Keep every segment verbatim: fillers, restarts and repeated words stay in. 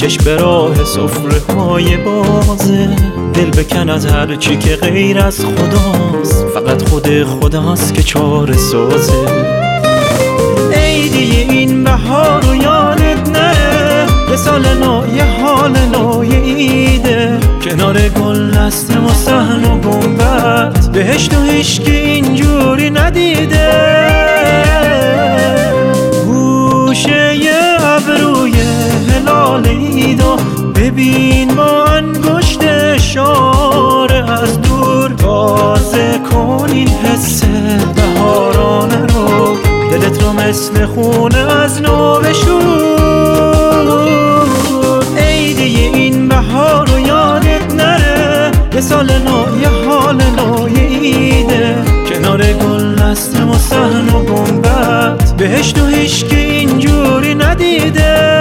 چشم به راه سفره های بازه، دل بکن از هر چی که غیر از خداست، فقط خود خداست که چاره سازه. عیدی این بهار و یادت نره، یه سال نو یه حال نوی عیده، کنار گل دسته و صحن و گنبد، بهشت و هیچکی اینجوری ندیده. گوشه ی ابروی هلال عیدا، ببین با انگشت اشاره از دور، تازه کن این حس بهارانه رو، دلت رو مثل خونه از نو بشور. عیدی این بهار و یادت نره، یه سال نو یه حال نوی عیده، کنار گل دسته و صحن و گنبد، بهشت و هیچکی اینجوری ندیده.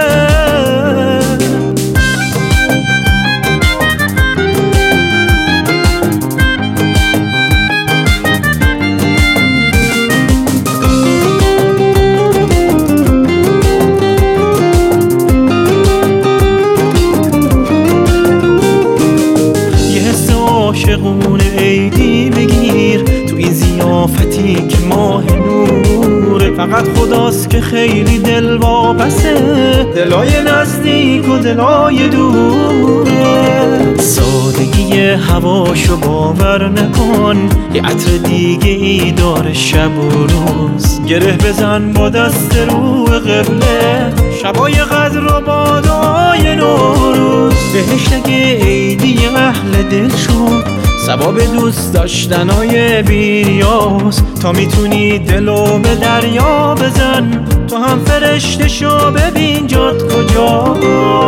عاشقونه عیدی بگیر تو این ضیافتی که ماه نوره، فقط خداست که خیلی دل واپسه، دلای نزدیک و دلای دوره. سادگی هواشو باور نکن، یه عطر دیگه ای داره شب و روز، گره بزن با دست رو قبله، شبای قدر و بادای نوروز. بهشت اگه عیدی اهل دل شد، ثواب دوست داشتنای بیریاز، تا میتونی دلو به دریا بزن، تو هم فرشته شو ببین جات کجاست.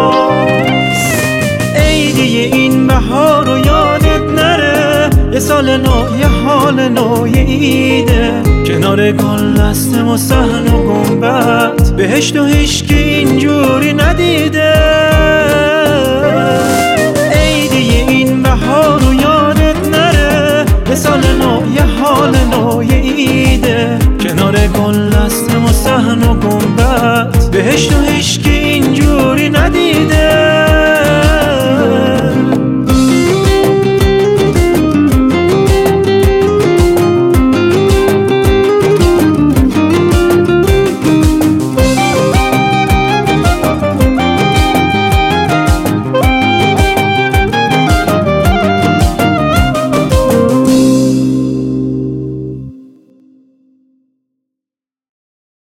عیدی این بهار و یادت نره، یه سال نو یه حال نوی عیده، کنار گل دسته و صحن و گنبد، بهشت و هیچکی اینجوری ندیده. عیدی این بهار و یادت نره، یه سال نو یه حال نوی عیده، کنار گل دسته و صحن و گنبد، بهشت و هیچکی